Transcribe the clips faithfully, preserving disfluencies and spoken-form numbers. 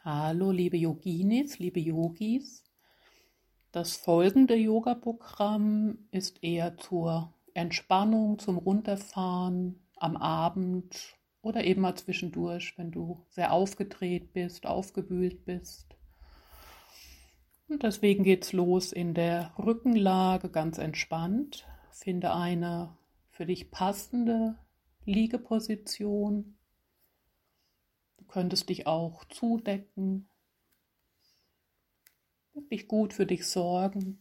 Hallo, liebe Yoginis, liebe Yogis. Das folgende Yoga-Programm ist eher zur Entspannung, zum Runterfahren am Abend oder eben mal zwischendurch, wenn du sehr aufgedreht bist, aufgewühlt bist. Und deswegen geht's los in der Rückenlage, ganz entspannt. Finde eine für dich passende Liegeposition. Du könntest dich auch zudecken, wirklich gut für dich sorgen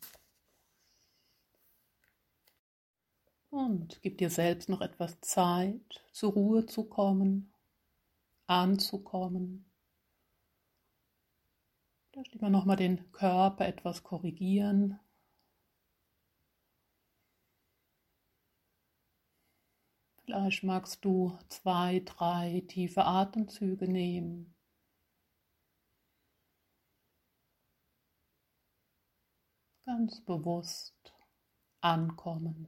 und gib dir selbst noch etwas Zeit, zur Ruhe zu kommen, anzukommen. Vielleicht immer noch mal den Körper etwas korrigieren. Vielleicht magst du zwei, drei tiefe Atemzüge nehmen. Ganz bewusst ankommen.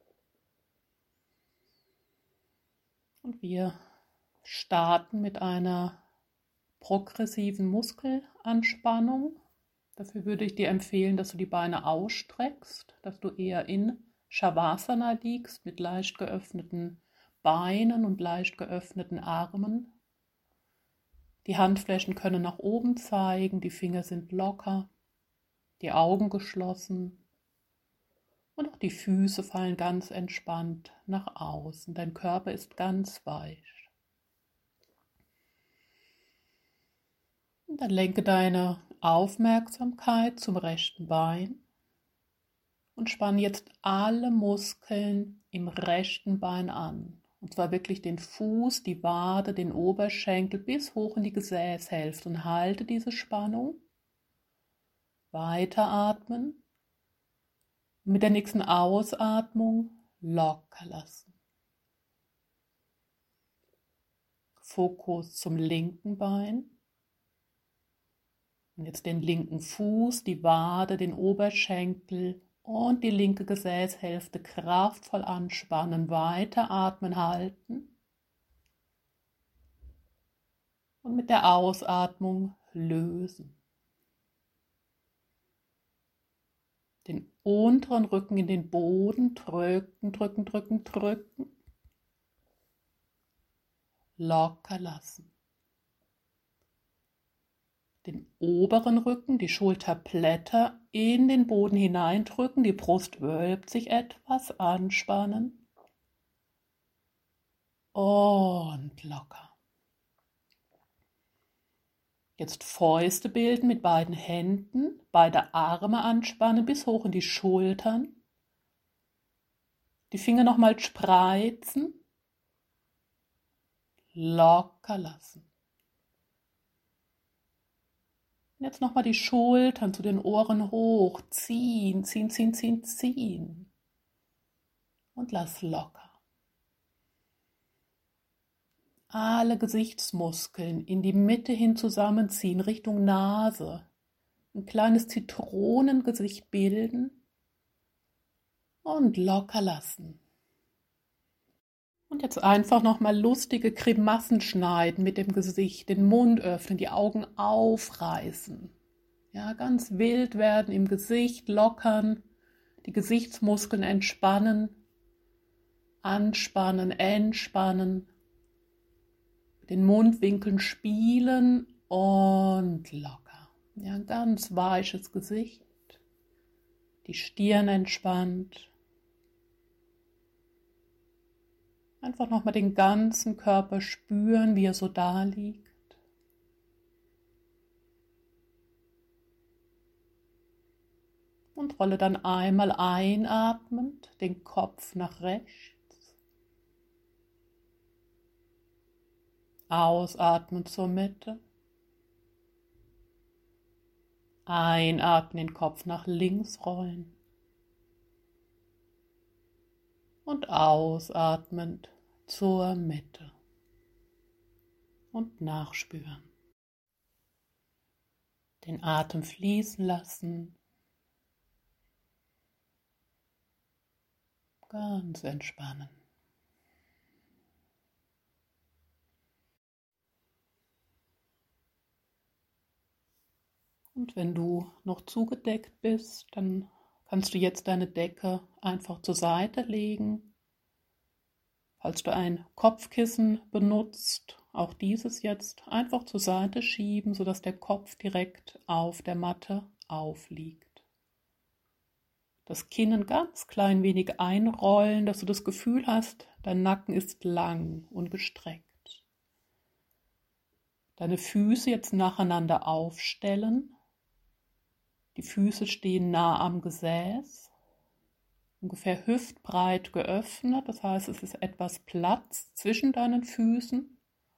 Und wir starten mit einer progressiven Muskelanspannung. Dafür würde ich dir empfehlen, dass du die Beine ausstreckst, dass du eher in Shavasana liegst mit leicht geöffneten Beinen und leicht geöffneten Armen. Die Handflächen können nach oben zeigen, die Finger sind locker, die Augen geschlossen und auch die Füße fallen ganz entspannt nach außen. Dein Körper ist ganz weich. Und dann lenke deine Aufmerksamkeit zum rechten Bein und spanne jetzt alle Muskeln im rechten Bein an. Und zwar wirklich den Fuß, die Wade, den Oberschenkel bis hoch in die Gesäßhälfte und halte diese Spannung. Weiteratmen. Und mit der nächsten Ausatmung locker lassen. Fokus zum linken Bein. Und jetzt den linken Fuß, die Wade, den Oberschenkel und die linke Gesäßhälfte kraftvoll anspannen, weiter atmen, halten. Und mit der Ausatmung lösen. Den unteren Rücken in den Boden drücken, drücken, drücken, drücken. Locker lassen. Den oberen Rücken, die Schulterblätter in den Boden hineindrücken, die Brust wölbt sich etwas, anspannen und locker. Jetzt Fäuste bilden mit beiden Händen, beide Arme anspannen bis hoch in die Schultern, die Finger nochmal spreizen, locker lassen. Jetzt nochmal die Schultern zu den Ohren hoch, ziehen, ziehen, ziehen, ziehen, ziehen. Und lass locker. Alle Gesichtsmuskeln in die Mitte hin zusammenziehen, Richtung Nase. Ein kleines Zitronengesicht bilden und locker lassen. Und jetzt einfach nochmal lustige Grimassen schneiden mit dem Gesicht, den Mund öffnen, die Augen aufreißen. Ja, ganz wild werden im Gesicht, lockern, die Gesichtsmuskeln entspannen, anspannen, entspannen, mit den Mundwinkeln spielen und locker. Ja, ein ganz weiches Gesicht, die Stirn entspannt. Einfach nochmal den ganzen Körper spüren, wie er so da liegt. Und rolle dann einmal einatmend den Kopf nach rechts. Ausatmen zur Mitte. Einatmen, den Kopf nach links rollen. Und ausatmend zur Mitte und nachspüren. Den Atem fließen lassen, ganz entspannen. Und wenn du noch zugedeckt bist, dann kannst du jetzt deine Decke einfach zur Seite legen. Falls du ein Kopfkissen benutzt, auch dieses jetzt einfach zur Seite schieben, sodass der Kopf direkt auf der Matte aufliegt. Das Kinn ein ganz klein wenig einrollen, dass du das Gefühl hast, dein Nacken ist lang und gestreckt. Deine Füße jetzt nacheinander aufstellen. Die Füße stehen nah am Gesäß, ungefähr hüftbreit geöffnet, das heißt, es ist etwas Platz zwischen deinen Füßen.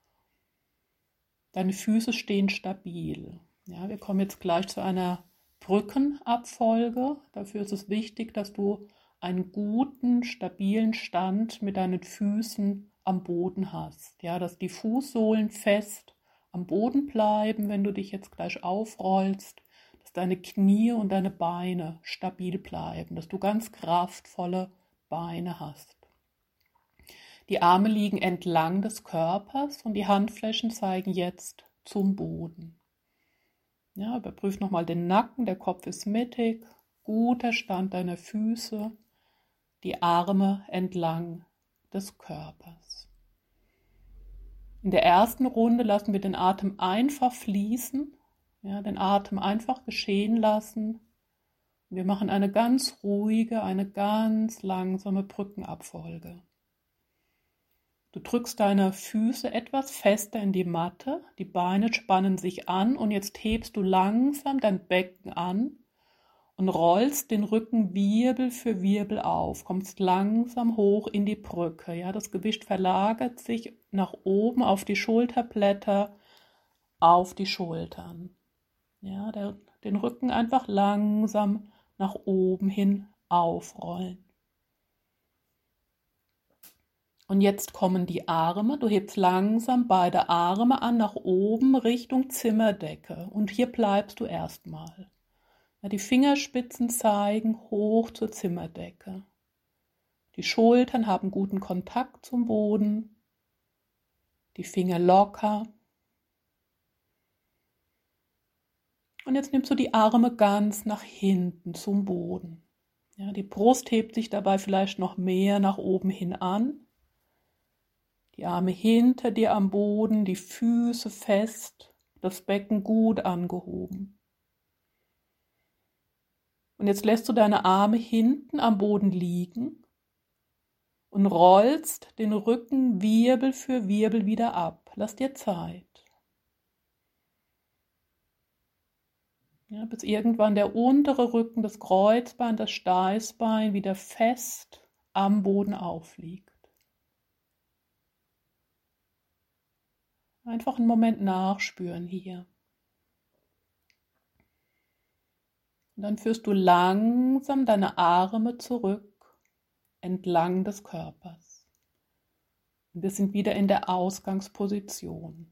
Deine Füße stehen stabil. Ja, wir kommen jetzt gleich zu einer Brückenabfolge. Dafür ist es wichtig, dass du einen guten, stabilen Stand mit deinen Füßen am Boden hast. Ja, dass die Fußsohlen fest am Boden bleiben, wenn du dich jetzt gleich aufrollst, dass deine Knie und deine Beine stabil bleiben, dass du ganz kraftvolle Beine hast. Die Arme liegen entlang des Körpers und die Handflächen zeigen jetzt zum Boden. Ja, überprüf nochmal den Nacken, der Kopf ist mittig, guter Stand deiner Füße, die Arme entlang des Körpers. In der ersten Runde lassen wir den Atem einfach fließen, ja, den Atem einfach geschehen lassen. Wir machen eine ganz ruhige, eine ganz langsame Brückenabfolge. Du drückst deine Füße etwas fester in die Matte, die Beine spannen sich an und jetzt hebst du langsam dein Becken an und rollst den Rücken Wirbel für Wirbel auf, kommst langsam hoch in die Brücke. Ja, das Gewicht verlagert sich nach oben auf die Schulterblätter, auf die Schultern. Ja, der, den Rücken einfach langsam nach oben hin aufrollen. Und jetzt kommen die Arme. Du hebst langsam beide Arme an nach oben Richtung Zimmerdecke. Und hier bleibst du erstmal. Ja, die Fingerspitzen zeigen hoch zur Zimmerdecke. Die Schultern haben guten Kontakt zum Boden. Die Finger locker. Und jetzt nimmst du die Arme ganz nach hinten zum Boden. Ja, die Brust hebt sich dabei vielleicht noch mehr nach oben hin an. Die Arme hinter dir am Boden, die Füße fest, das Becken gut angehoben. Und jetzt lässt du deine Arme hinten am Boden liegen und rollst den Rücken Wirbel für Wirbel wieder ab. Lass dir Zeit. Ja, bis irgendwann der untere Rücken, das Kreuzbein, das Steißbein wieder fest am Boden aufliegt. Einfach einen Moment nachspüren hier. Und dann führst du langsam deine Arme zurück, entlang des Körpers. Und wir sind wieder in der Ausgangsposition.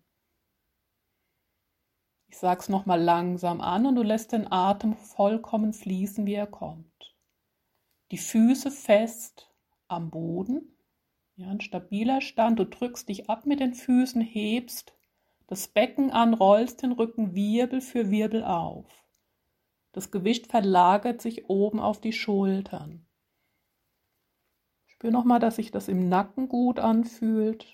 Ich sage es nochmal langsam an und du lässt den Atem vollkommen fließen, wie er kommt. Die Füße fest am Boden. Ja, ein stabiler Stand, du drückst dich ab mit den Füßen, hebst das Becken an, rollst den Rücken Wirbel für Wirbel auf. Das Gewicht verlagert sich oben auf die Schultern. Spür nochmal, dass sich das im Nacken gut anfühlt.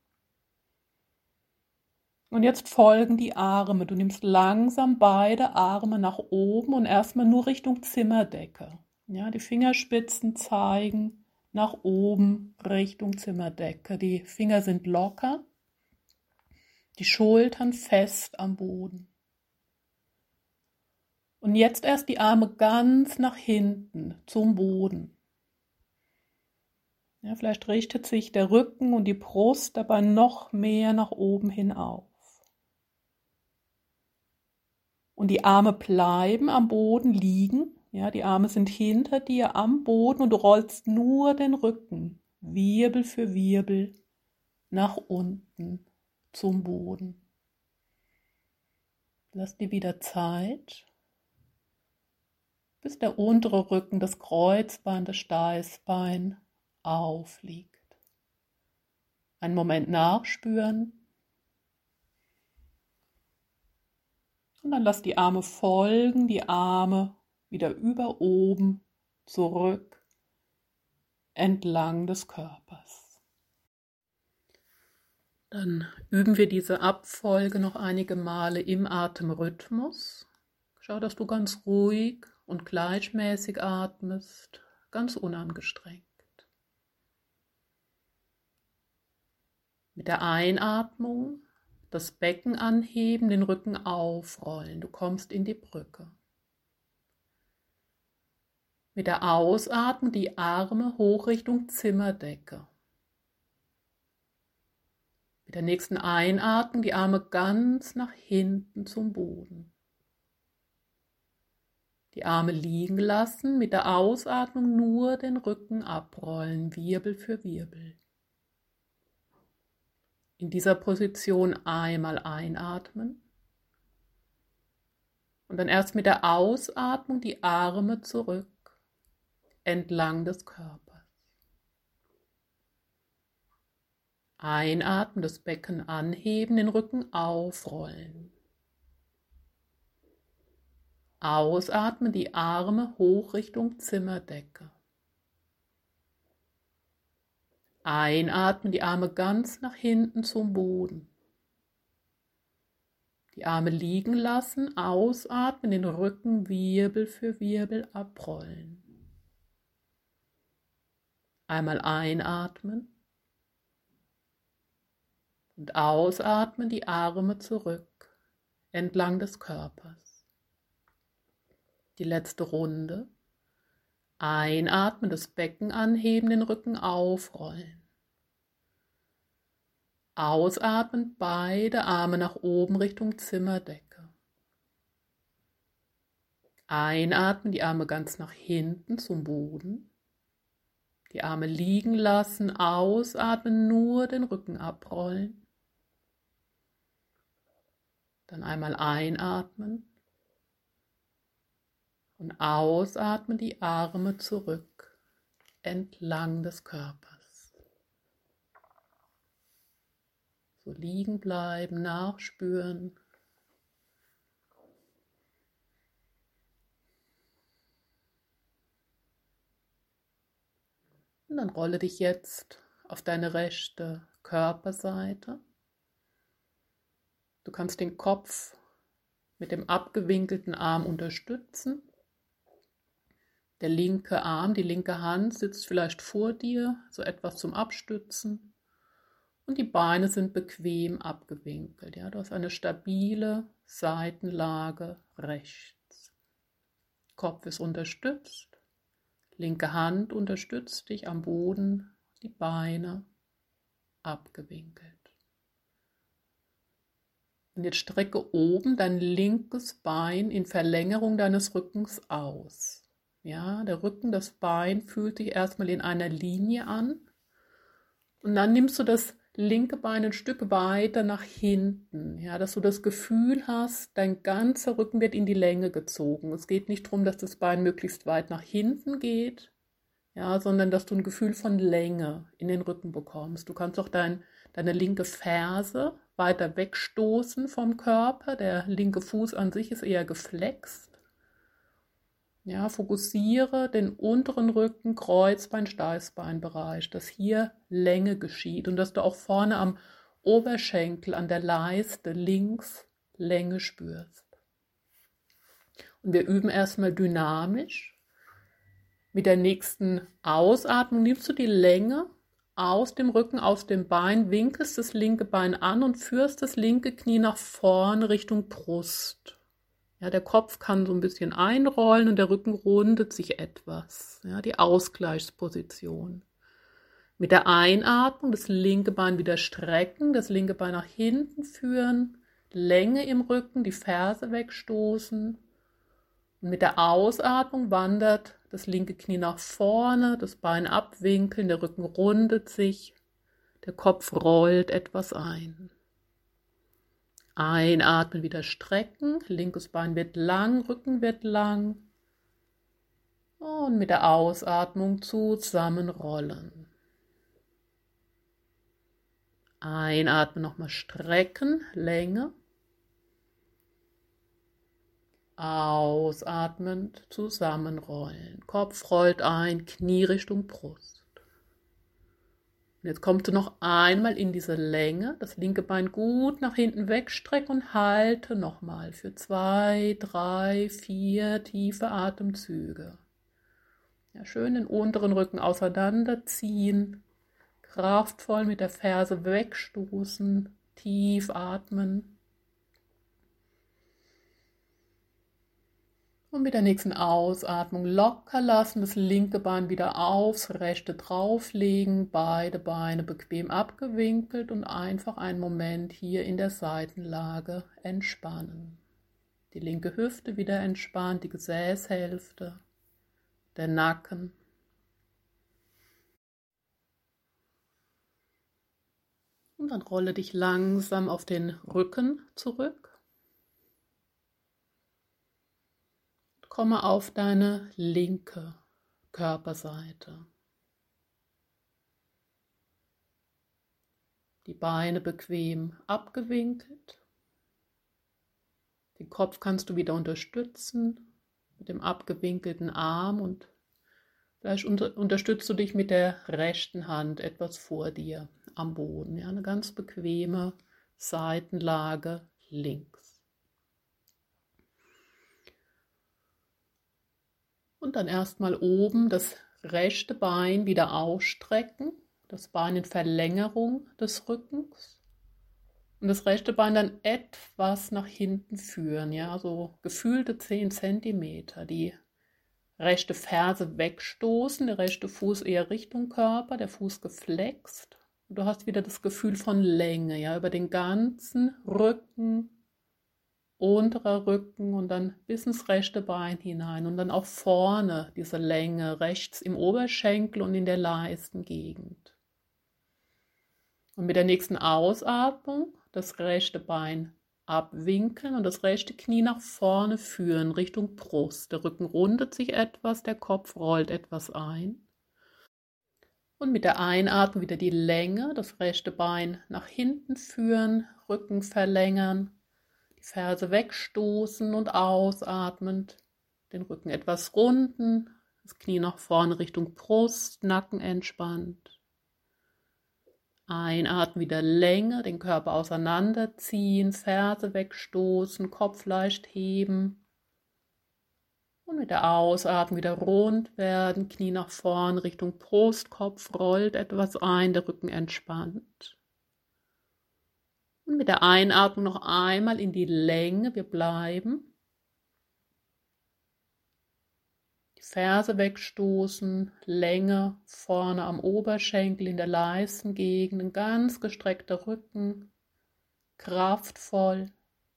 Und jetzt folgen die Arme. Du nimmst langsam beide Arme nach oben und erstmal nur Richtung Zimmerdecke. Ja, die Fingerspitzen zeigen nach oben Richtung Zimmerdecke. Die Finger sind locker, die Schultern fest am Boden. Und jetzt erst die Arme ganz nach hinten zum Boden. Ja, vielleicht richtet sich der Rücken und die Brust dabei noch mehr nach oben hin auf. Und die Arme bleiben am Boden liegen. Ja, die Arme sind hinter dir am Boden und du rollst nur den Rücken, Wirbel für Wirbel, nach unten zum Boden. Lass dir wieder Zeit, bis der untere Rücken, das Kreuzbein, das Steißbein aufliegt. Einen Moment nachspüren. Und dann lass die Arme folgen, die Arme wieder über oben, zurück, entlang des Körpers. Dann üben wir diese Abfolge noch einige Male im Atemrhythmus. Schau, dass du ganz ruhig und gleichmäßig atmest, ganz unangestrengt. Mit der Einatmung das Becken anheben, den Rücken aufrollen. Du kommst in die Brücke. Mit der Ausatmung die Arme hoch Richtung Zimmerdecke. Mit der nächsten Einatmung die Arme ganz nach hinten zum Boden. Die Arme liegen lassen, mit der Ausatmung nur den Rücken abrollen, Wirbel für Wirbel. In dieser Position einmal einatmen und dann erst mit der Ausatmung die Arme zurück, entlang des Körpers. Einatmen, das Becken anheben, den Rücken aufrollen. Ausatmen, die Arme hoch Richtung Zimmerdecke. Einatmen, die Arme ganz nach hinten zum Boden. Die Arme liegen lassen, ausatmen, den Rücken Wirbel für Wirbel abrollen. Einmal einatmen und ausatmen, die Arme zurück, entlang des Körpers. Die letzte Runde. Einatmen, das Becken anheben, den Rücken aufrollen. Ausatmen, beide Arme nach oben Richtung Zimmerdecke. Einatmen, die Arme ganz nach hinten zum Boden. Die Arme liegen lassen, ausatmen, nur den Rücken abrollen. Dann einmal einatmen. Und ausatmen, die Arme zurück, entlang des Körpers. So liegen bleiben, nachspüren. Und dann rolle dich jetzt auf deine rechte Körperseite. Du kannst den Kopf mit dem abgewinkelten Arm unterstützen. Der linke Arm, die linke Hand sitzt vielleicht vor dir, so etwas zum Abstützen. Und die Beine sind bequem abgewinkelt. Ja? Du hast eine stabile Seitenlage rechts. Kopf ist unterstützt. Linke Hand unterstützt dich am Boden. Die Beine abgewinkelt. Und jetzt strecke oben dein linkes Bein in Verlängerung deines Rückens aus. Ja, der Rücken, das Bein fühlt sich erstmal in einer Linie an und dann nimmst du das linke Bein ein Stück weiter nach hinten, ja, dass du das Gefühl hast, dein ganzer Rücken wird in die Länge gezogen. Es geht nicht darum, dass das Bein möglichst weit nach hinten geht, ja, sondern dass du ein Gefühl von Länge in den Rücken bekommst. Du kannst auch dein, deine linke Ferse weiter wegstoßen vom Körper, der linke Fuß an sich ist eher geflext. Ja, fokussiere den unteren Rücken, Kreuzbein, Steißbeinbereich, dass hier Länge geschieht und dass du auch vorne am Oberschenkel, an der Leiste links Länge spürst. Und wir üben erstmal dynamisch. Mit der nächsten Ausatmung nimmst du die Länge aus dem Rücken, aus dem Bein, winkelst das linke Bein an und führst das linke Knie nach vorne Richtung Brust. Ja, der Kopf kann so ein bisschen einrollen und der Rücken rundet sich etwas. Ja, die Ausgleichsposition. Mit der Einatmung das linke Bein wieder strecken, das linke Bein nach hinten führen, Länge im Rücken, die Ferse wegstoßen. Und mit der Ausatmung wandert das linke Knie nach vorne, das Bein abwinkeln, der Rücken rundet sich, der Kopf rollt etwas ein. Einatmen, wieder strecken, linkes Bein wird lang, Rücken wird lang. Und mit der Ausatmung zusammenrollen. Einatmen, nochmal strecken, Länge. Ausatmend zusammenrollen. Kopf rollt ein, Knie Richtung Brust. Und jetzt kommst du noch einmal in diese Länge, das linke Bein gut nach hinten wegstrecken und halte nochmal für zwei, drei, vier tiefe Atemzüge. Ja, schön den unteren Rücken auseinanderziehen, kraftvoll mit der Ferse wegstoßen, tief atmen. Und mit der nächsten Ausatmung locker lassen, das linke Bein wieder aufs rechte drauflegen, beide Beine bequem abgewinkelt und einfach einen Moment hier in der Seitenlage entspannen. Die linke Hüfte wieder entspannt, die Gesäßhälfte, der Nacken. Und dann rolle dich langsam auf den Rücken zurück. Komme auf deine linke Körperseite. Die Beine bequem abgewinkelt. Den Kopf kannst du wieder unterstützen mit dem abgewinkelten Arm und vielleicht unter, unterstützt du dich mit der rechten Hand etwas vor dir am Boden. Ja, eine ganz bequeme Seitenlage links. Und dann erstmal oben das rechte Bein wieder ausstrecken, das Bein in Verlängerung des Rückens und das rechte Bein dann etwas nach hinten führen, ja, so gefühlte zehn Zentimeter, die rechte Ferse wegstoßen, der rechte Fuß eher Richtung Körper, der Fuß geflext und du hast wieder das Gefühl von Länge, ja, über den ganzen Rücken, unterer Rücken und dann bis ins rechte Bein hinein und dann auch vorne diese Länge rechts im Oberschenkel und in der Leistengegend. Und mit der nächsten Ausatmung das rechte Bein abwinkeln und das rechte Knie nach vorne führen Richtung Brust. Der Rücken rundet sich etwas, der Kopf rollt etwas ein. Und mit der Einatmung wieder die Länge, das rechte Bein nach hinten führen, Rücken verlängern. Die Ferse wegstoßen und ausatmend, den Rücken etwas runden, das Knie nach vorne Richtung Brust, Nacken entspannt. Einatmen wieder Länge, den Körper auseinanderziehen, Ferse wegstoßen, Kopf leicht heben. Und mit der Ausatmung wieder rund werden, Knie nach vorne Richtung Brust, Kopf rollt etwas ein, der Rücken entspannt. Und mit der Einatmung noch einmal in die Länge, wir bleiben. Die Ferse wegstoßen, Länge vorne am Oberschenkel, in der Leistengegend, ein ganz gestreckter Rücken, kraftvoll.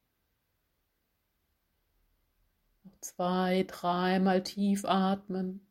Noch zwei, dreimal tief atmen.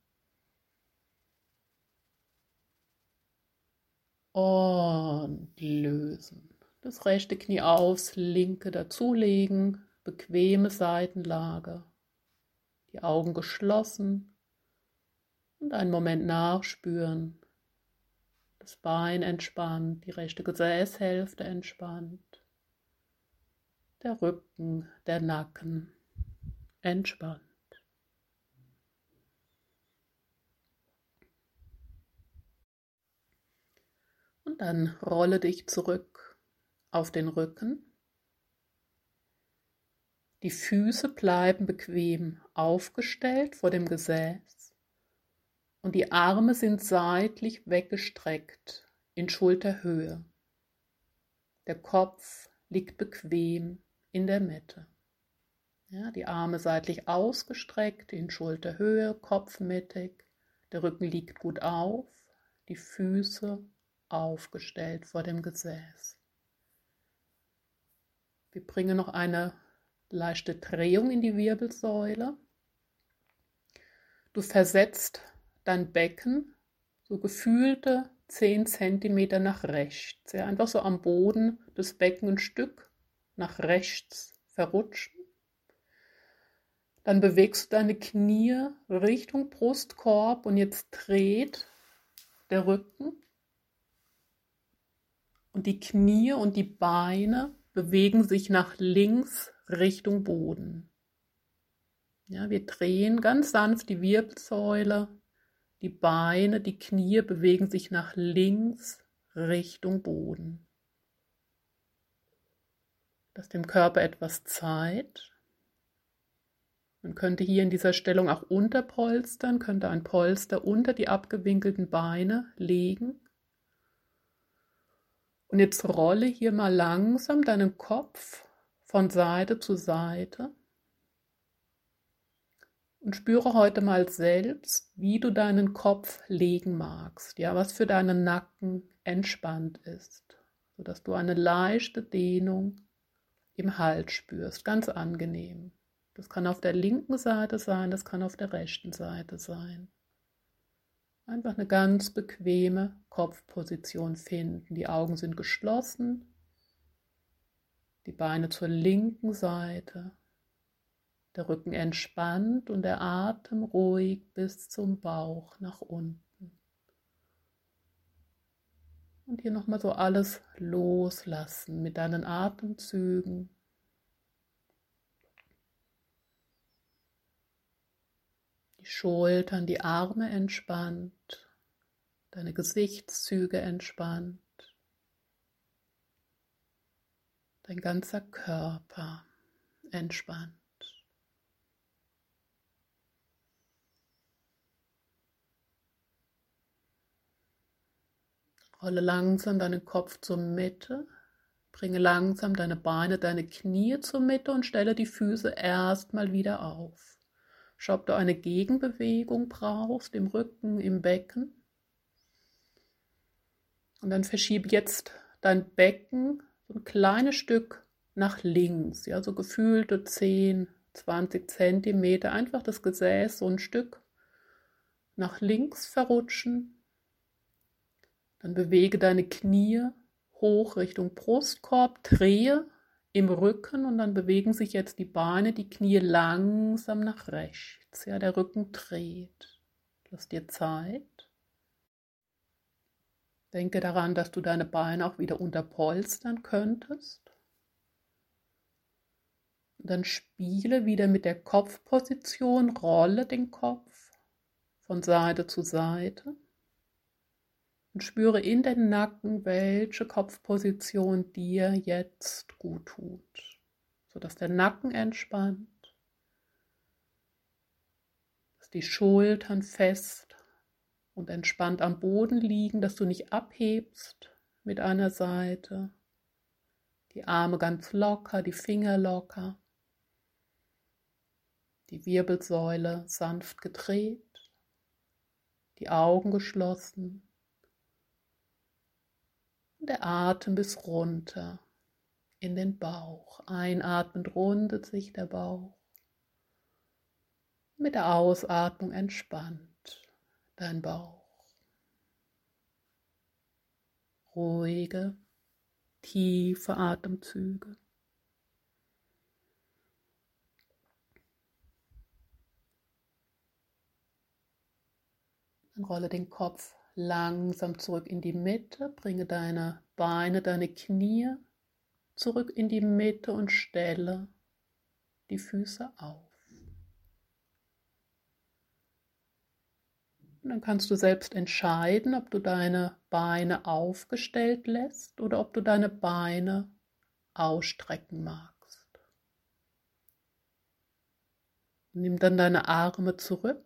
Und lösen. Das rechte Knie aufs linke dazulegen, bequeme Seitenlage, die Augen geschlossen und einen Moment nachspüren. Das Bein entspannt, die rechte Gesäßhälfte entspannt, der Rücken, der Nacken entspannt. Und dann rolle dich zurück auf den Rücken. Die Füße bleiben bequem aufgestellt vor dem Gesäß und die Arme sind seitlich weggestreckt in Schulterhöhe. Der Kopf liegt bequem in der Mitte. Ja, die Arme seitlich ausgestreckt in Schulterhöhe, kopfmittig. Der Rücken liegt gut auf, die Füße aufgestellt vor dem Gesäß. Wir bringen noch eine leichte Drehung in die Wirbelsäule. Du versetzt dein Becken so gefühlte zehn Zentimeter nach rechts. Ja, einfach so am Boden des Beckens ein Stück nach rechts verrutschen. Dann bewegst du deine Knie Richtung Brustkorb und jetzt dreht der Rücken. Und die Knie und die Beine bewegen sich nach links Richtung Boden. Ja, wir drehen ganz sanft die Wirbelsäule, die Beine, die Knie bewegen sich nach links Richtung Boden. Lass dem Körper etwas Zeit. Man könnte hier in dieser Stellung auch unterpolstern, könnte ein Polster unter die abgewinkelten Beine legen. Und jetzt rolle hier mal langsam deinen Kopf von Seite zu Seite und spüre heute mal selbst, wie du deinen Kopf legen magst, ja, was für deinen Nacken entspannt ist, sodass du eine leichte Dehnung im Hals spürst, ganz angenehm. Das kann auf der linken Seite sein, das kann auf der rechten Seite sein. Einfach eine ganz bequeme Kopfposition finden. Die Augen sind geschlossen, die Beine zur linken Seite, der Rücken entspannt und der Atem ruhig bis zum Bauch nach unten. Und hier nochmal so alles loslassen mit deinen Atemzügen. Die Schultern, die Arme entspannt, deine Gesichtszüge entspannt, dein ganzer Körper entspannt. Rolle langsam deinen Kopf zur Mitte, bringe langsam deine Beine, deine Knie zur Mitte und stelle die Füße erstmal wieder auf. Schau, ob du eine Gegenbewegung brauchst, im Rücken, im Becken. Und dann verschiebe jetzt dein Becken so ein kleines Stück nach links, ja, so gefühlte zehn, zwanzig Zentimeter, einfach das Gesäß so ein Stück nach links verrutschen. Dann bewege deine Knie hoch Richtung Brustkorb, drehe im Rücken und dann bewegen sich jetzt die Beine, die Knie langsam nach rechts. Ja, der Rücken dreht. Lass dir Zeit. Denke daran, dass du deine Beine auch wieder unterpolstern könntest. Und dann spiele wieder mit der Kopfposition, rolle den Kopf von Seite zu Seite. Und spüre in den Nacken, welche Kopfposition dir jetzt gut tut, sodass der Nacken entspannt, dass die Schultern fest und entspannt am Boden liegen, dass du nicht abhebst mit einer Seite, die Arme ganz locker, die Finger locker, die Wirbelsäule sanft gedreht, die Augen geschlossen. Der Atem bis runter in den Bauch. Einatmend rundet sich der Bauch. Mit der Ausatmung entspannt dein Bauch. Ruhige, tiefe Atemzüge. Dann rolle den Kopf langsam zurück in die Mitte, bringe deine Beine, deine Knie zurück in die Mitte und stelle die Füße auf. Und dann kannst du selbst entscheiden, ob du deine Beine aufgestellt lässt oder ob du deine Beine ausstrecken magst. Nimm dann deine Arme zurück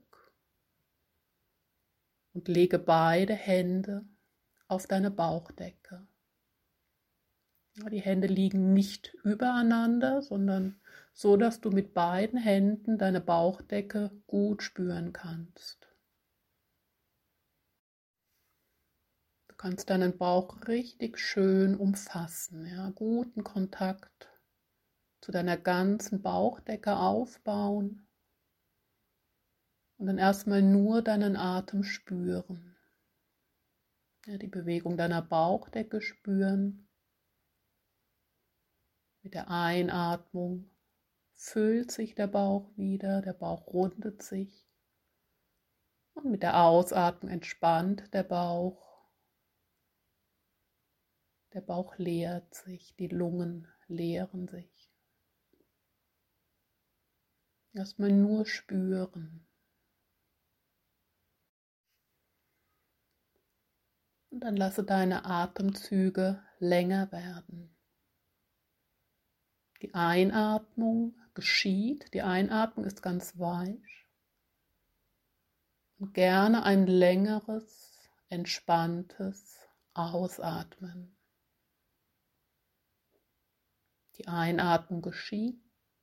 und lege beide Hände auf deine Bauchdecke. Die Hände liegen nicht übereinander, sondern so, dass du mit beiden Händen deine Bauchdecke gut spüren kannst. Du kannst deinen Bauch richtig schön umfassen, ja, guten Kontakt zu deiner ganzen Bauchdecke aufbauen. Und dann erstmal nur deinen Atem spüren. Ja, die Bewegung deiner Bauchdecke spüren. Mit der Einatmung füllt sich der Bauch wieder, der Bauch rundet sich. Und mit der Ausatmung entspannt der Bauch. Der Bauch leert sich, die Lungen leeren sich. Erstmal nur spüren. Und dann lasse deine Atemzüge länger werden. Die Einatmung geschieht, die Einatmung ist ganz weich. Und gerne ein längeres, entspanntes Ausatmen. Die Einatmung geschieht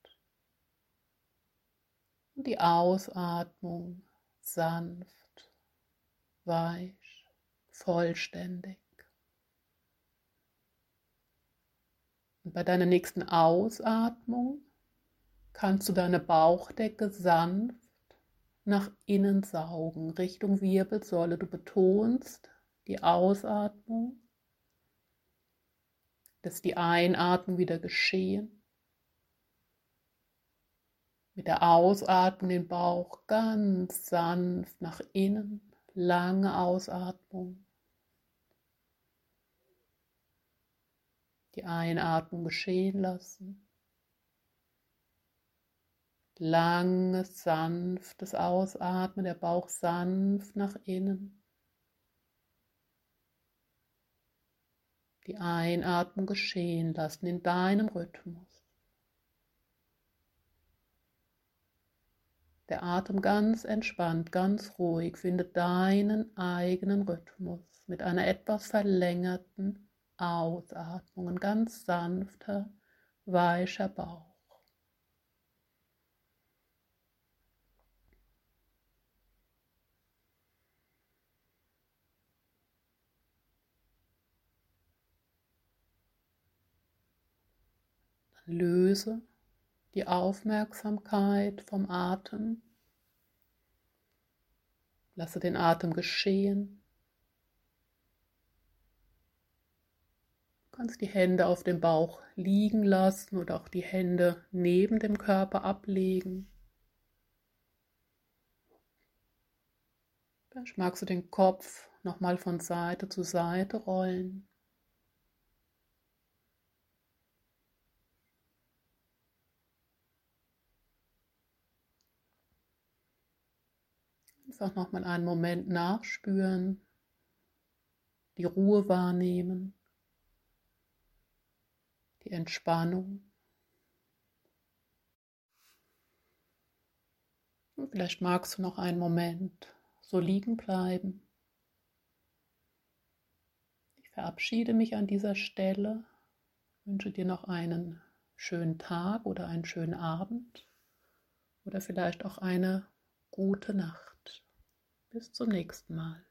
und die Ausatmung sanft, weich, vollständig. Und bei deiner nächsten Ausatmung kannst du deine Bauchdecke sanft nach innen saugen, Richtung Wirbelsäule. Du betonst die Ausatmung, dass die Einatmung wieder geschehen. Mit der Ausatmung den Bauch ganz sanft nach innen, lange Ausatmung. Die Einatmung geschehen lassen. Langes, sanftes Ausatmen, der Bauch sanft nach innen. Die Einatmung geschehen lassen in deinem Rhythmus. Der Atem ganz entspannt, ganz ruhig, findet deinen eigenen Rhythmus mit einer etwas verlängerten Ausatmung, ein ganz sanfter, weicher Bauch. Dann löse die Aufmerksamkeit vom Atem. Lasse den Atem geschehen. Du kannst die Hände auf dem Bauch liegen lassen oder auch die Hände neben dem Körper ablegen. Vielleicht magst du den Kopf nochmal von Seite zu Seite rollen. Einfach nochmal einen Moment nachspüren, die Ruhe wahrnehmen, die Entspannung. Und vielleicht magst du noch einen Moment so liegen bleiben. Ich verabschiede mich an dieser Stelle, wünsche dir noch einen schönen Tag oder einen schönen Abend oder vielleicht auch eine gute Nacht. Bis zum nächsten Mal.